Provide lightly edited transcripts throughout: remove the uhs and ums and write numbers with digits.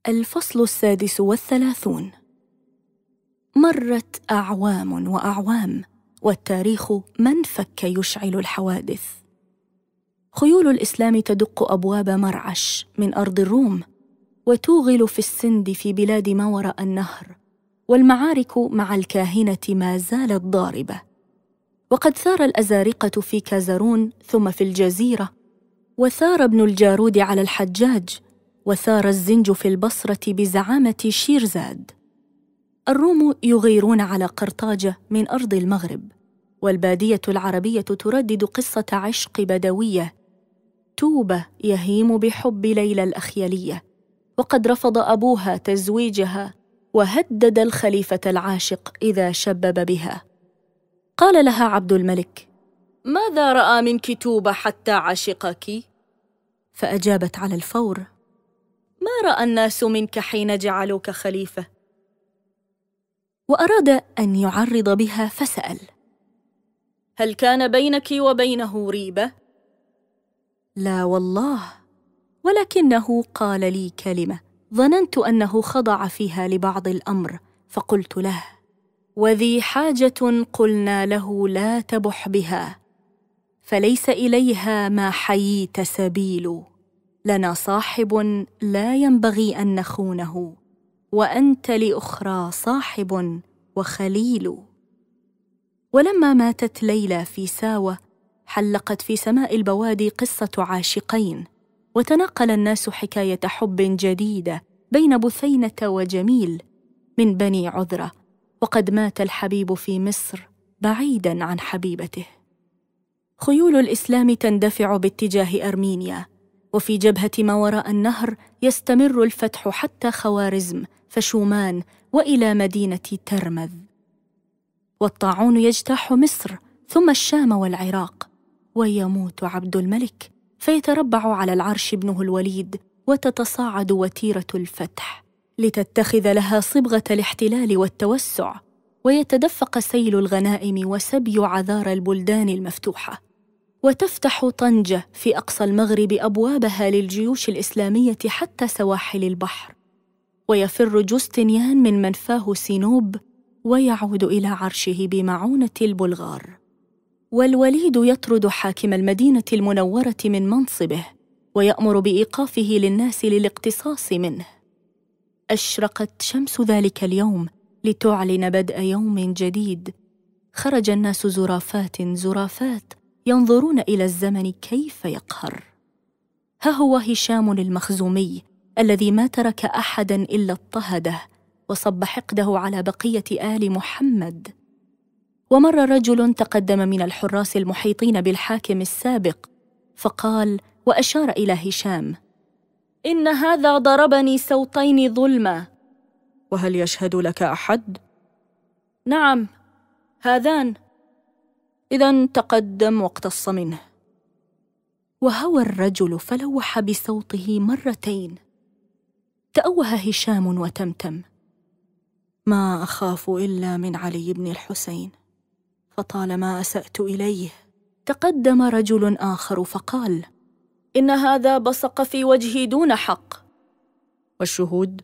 الفصل 36. مرت أعوام وأعوام، والتاريخ ما انفك يشعل الحوادث. خيول الإسلام تدق أبواب مرعش من أرض الروم، وتوغل في السند في بلاد ما وراء النهر، والمعارك مع الكاهنة ما زالت ضاربة. وقد ثار الأزارقة في كازرون، ثم في الجزيرة، وثار ابن الجارود على الحجاج، وثار الزنج في البصرة بزعامة شيرزاد. الروم يغيرون على قرطاجة من أرض المغرب، والبادية العربية تردد قصة عشق بدوية. توبة يهيم بحب ليلى الأخيلية، وقد رفض أبوها تزويجها، وهدد الخليفة العاشق إذا شبب بها. قال لها عبد الملك: ماذا رأى منك توبة حتى عشقك؟ فأجابت على الفور: ما رأى الناس منك حين جعلوك خليفة. وأراد أن يعرض بها فسأل: هل كان بينك وبينه ريبة؟ لا والله، ولكنه قال لي كلمة ظننت أنه خضع فيها لبعض الأمر، فقلت له: وذي حاجة قلنا له لا تبح بها، فليس إليها ما حييت سبيل. لنا صاحب لا ينبغي أن نخونه، وأنت لأخرى صاحب وخليل. ولما ماتت ليلى في ساوة، حلقت في سماء البوادي قصة عاشقين، وتناقل الناس حكاية حب جديدة بين بثينة وجميل من بني عذرة. وقد مات الحبيب في مصر بعيداً عن حبيبته. خيول الإسلام تندفع باتجاه أرمينيا، وفي جبهة ما وراء النهر يستمر الفتح حتى خوارزم فشومان وإلى مدينة ترمذ. والطاعون يجتاح مصر ثم الشام والعراق، ويموت عبد الملك، فيتربع على العرش ابنه الوليد، وتتصاعد وتيرة الفتح لتتخذ لها صبغة الاحتلال والتوسع، ويتدفق سيل الغنائم وسبي عذار البلدان المفتوحة، وتفتح طنجة في أقصى المغرب أبوابها للجيوش الإسلامية حتى سواحل البحر، ويفر جوستنيان من منفاه سينوب، ويعود إلى عرشه بمعونة البلغار. والوليد يطرد حاكم المدينة المنورة من منصبه، ويأمر بإيقافه للناس للاقتصاص منه. أشرقت شمس ذلك اليوم لتعلن بدء يوم جديد. خرج الناس زرافات ينظرون إلى الزمن كيف يقهر. ها هو هشام المخزومي الذي ما ترك أحدا إلا اضطهده، وصب حقده على بقية آل محمد. ومر رجل تقدم من الحراس المحيطين بالحاكم السابق، فقال وأشار إلى هشام: إن هذا ضربني سوطين ظلما. وهل يشهد لك أحد؟ نعم، هذان. إذن تقدم واقتص منه. وهوى الرجل فلوح بصوته مرتين. تأوه هشام وتمتم: ما أخاف إلا من علي بن الحسين، فطالما أسأت إليه. تقدم رجل آخر فقال: إن هذا بصق في وجهي دون حق. والشهود؟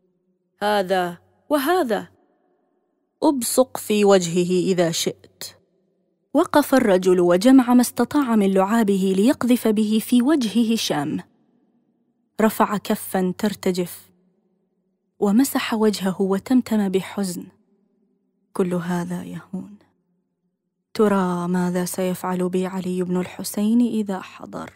هذا وهذا. أبصق في وجهه إذا شئت. وقف الرجل وجمع ما استطاع من لعابه ليقذف به في وجه هشام. رفع كفا ترتجف ومسح وجهه وتمتم بحزن: كل هذا يهون. ترى ماذا سيفعل بي علي بن الحسين إذا حضر؟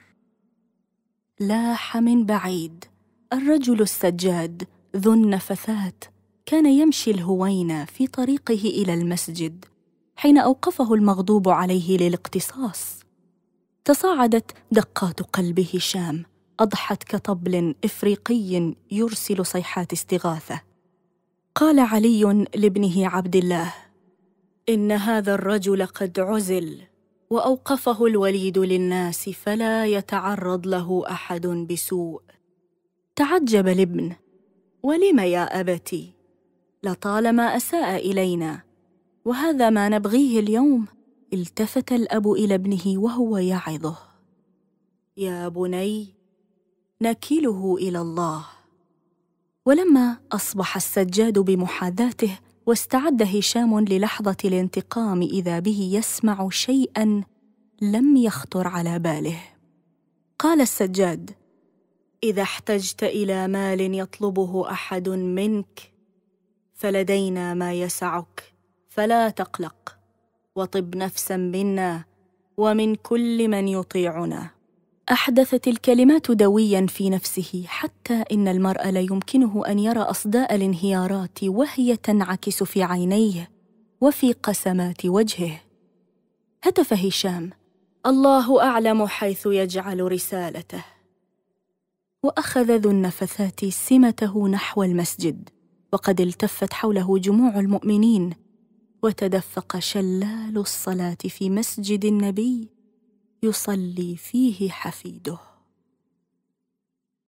لاح من بعيد الرجل السجاد ذو النفثات، كان يمشي الهوين في طريقه إلى المسجد حين أوقفه المغضوب عليه للاقتصاص. تصاعدت دقات قلب هشام، أضحت كطبل إفريقي يرسل صيحات استغاثة. قال علي لابنه عبد الله: إن هذا الرجل قد عزل، وأوقفه الوليد للناس فلا يتعرض له أحد بسوء. تعجب الابن: ولم يا أبتي؟ لطالما أساء إلينا، وهذا ما نبغيه اليوم. التفت الأب إلى ابنه وهو يعظه: يا بني، نكله إلى الله، ولما أصبح السجاد بمحاذاته واستعد هشام للحظة الانتقام إذا به يسمع شيئاً لم يخطر على باله. قال السجاد: إذا احتجت إلى مال يطلبه أحد منك فلدينا ما يسعك، فلا تقلق، وطب نفساً منا ومن كل من يطيعنا. أحدثت الكلمات دوياً في نفسه، حتى إن المرء لا يمكنه أن يرى أصداء الانهيارات وهي تنعكس في عينيه وفي قسمات وجهه. هتف هشام: الله أعلم حيث يجعل رسالته. وأخذ ذو النفثات سمته نحو المسجد، وقد التفت حوله جموع المؤمنين، وتدفق شلال الصلاة في مسجد النبي يصلي فيه حفيده.